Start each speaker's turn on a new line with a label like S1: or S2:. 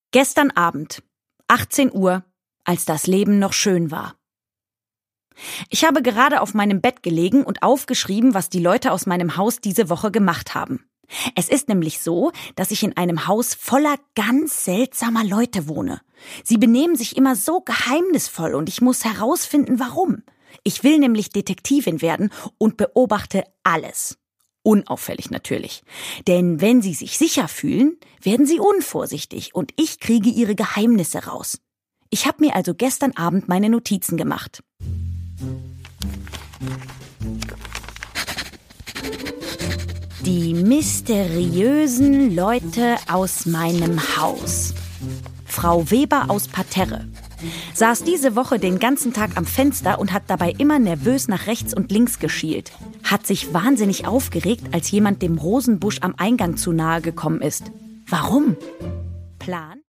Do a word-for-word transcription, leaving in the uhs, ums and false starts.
S1: Gestern Abend, achtzehn Uhr, als das Leben noch schön war. Ich habe gerade auf meinem Bett gelegen und aufgeschrieben, was die Leute aus meinem Haus diese Woche gemacht haben. Es ist nämlich so, dass ich in einem Haus voller ganz seltsamer Leute wohne. Sie benehmen sich immer so geheimnisvoll und ich muss herausfinden, warum. Ich will nämlich Detektivin werden und beobachte alles. Unauffällig natürlich. Denn wenn sie sich sicher fühlen, werden sie unvorsichtig und ich kriege ihre Geheimnisse raus. Ich habe mir also gestern Abend meine Notizen gemacht. Die mysteriösen Leute aus meinem Haus. Frau Weber aus Parterre saß diese Woche den ganzen Tag am Fenster und hat dabei immer nervös nach rechts und links geschielt. Hat sich wahnsinnig aufgeregt, als jemand dem Rosenbusch am Eingang zu nahe gekommen ist. Warum? Plan?